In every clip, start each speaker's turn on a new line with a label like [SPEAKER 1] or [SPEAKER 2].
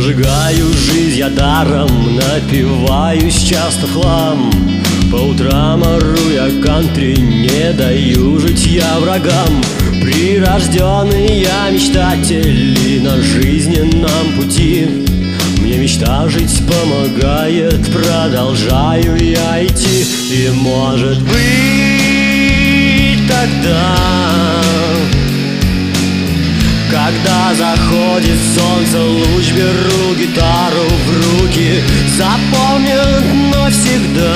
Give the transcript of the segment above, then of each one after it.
[SPEAKER 1] Прожигаю жизнь я даром, напиваюсь часто в хлам. По утрам ору я кантри, не даю жить я врагам. Прирожденный я мечтатель, и на жизненном пути мне мечта жить помогает, продолжаю я идти. И может быть тогда, когда заходит солнце, луч, беру гитару в руки, запомнят навсегда.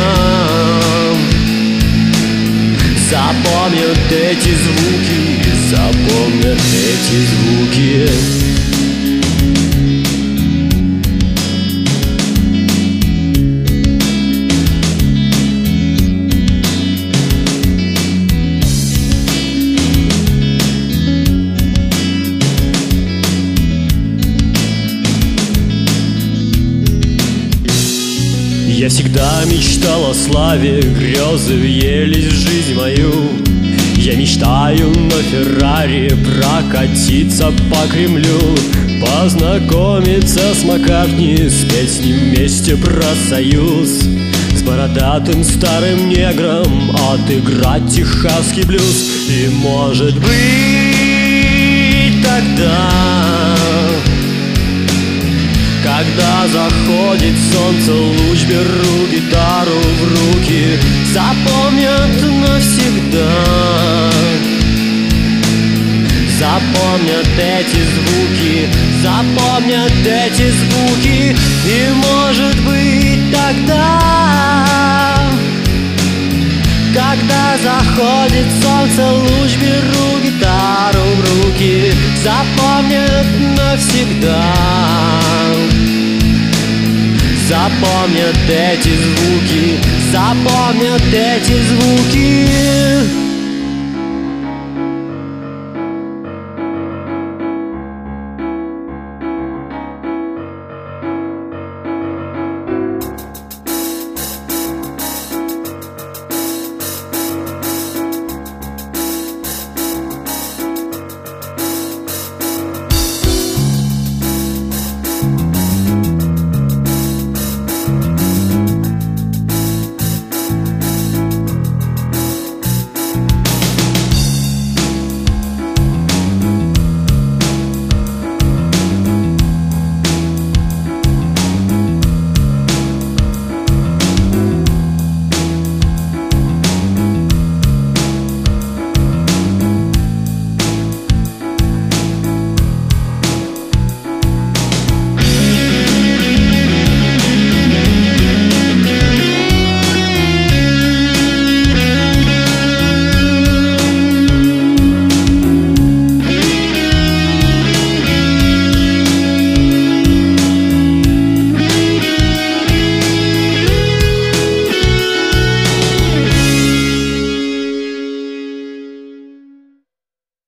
[SPEAKER 1] Запомнят эти звуки, запомнят эти звуки. Я всегда мечтал о славе, грезы въелись в жизнь мою. Я мечтаю на Феррари прокатиться по Кремлю, познакомиться с Маккартни, спеть с ним вместе про союз, с бородатым старым негром отыграть техасский блюз. И может быть тогда, когда заходит солнце, луч, беру гитару в руки, запомнят навсегда. Запомнят эти звуки, запомнят эти звуки. И может быть тогда, когда заходит солнце, луч, беру гитару в руки, запомнят навсегда. Запомнят эти звуки, запомнят эти звуки.